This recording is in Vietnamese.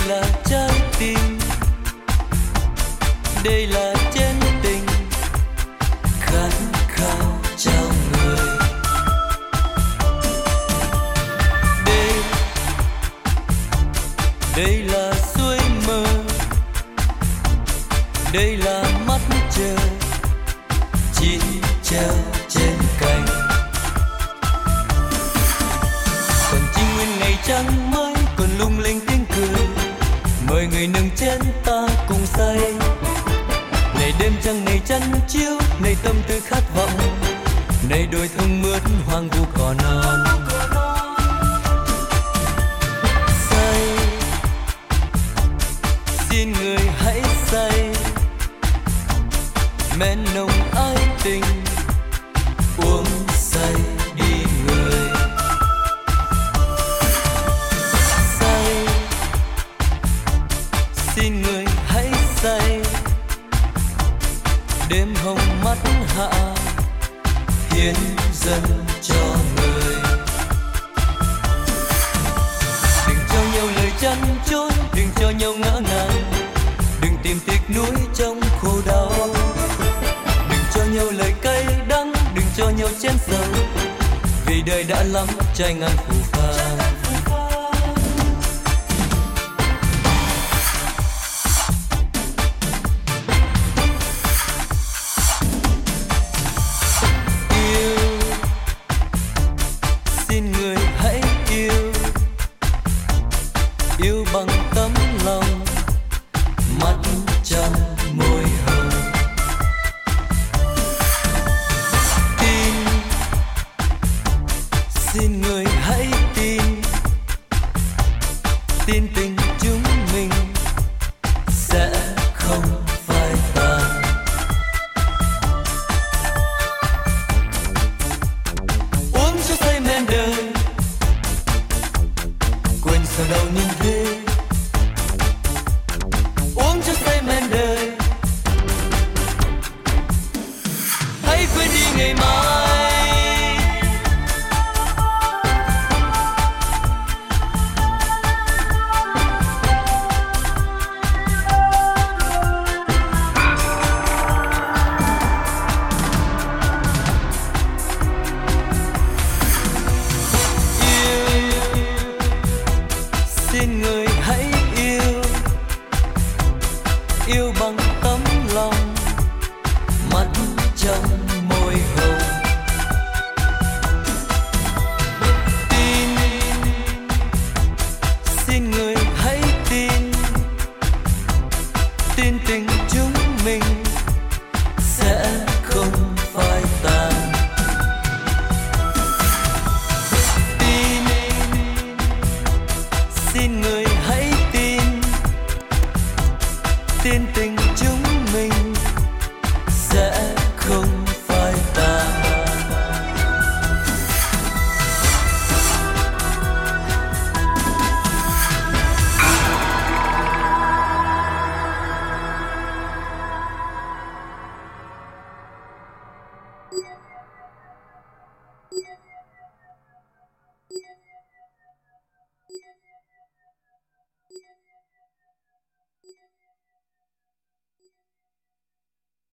là trái tim, đây là chân tình khát khao trao người. Đây là suối mơ, đây là mắt trời chỉ treo trên cành. Còn chim nguyên ngày trăng mới còn lung linh tiếng cười, mời người nâng chén ta cùng say. Này đêm trăng này chăn chiếu, này tâm tư khát vọng, này đôi thông mướt hoang vu cỏ non. Say, xin người hãy say, men nồng ái tình uống say đi người. Say, xin người hãy say, đêm hồng mắt hạ hiến dâng cho người. Đừng cho nhau lời chăn chối, đừng cho nhau ngỡ ngàng, đừng tìm tiếc nuối trong khổ đau. Đừng cho nhau lời cay đắng, đừng cho nhau chén sầu, vì đời đã lắm trai ngang phù phàng. Yêu bằng tấm lòng, mắt trong môi hồng. Tin, xin người hãy tin, tin tình chúng mình sẽ không phai tàn. Uống cho say men đời, quên sao đau những thế. Uống cho say men đời, hãy quên đi ngày mai. Xin người hãy yêu, yêu bằng tấm lòng, mắt trong môi hồng. Tin, xin người hãy tin, tin tình chúng mình sẽ không phai tàn. Xin người hãy tin, tin tình chúng mình sẽ không phai tàn.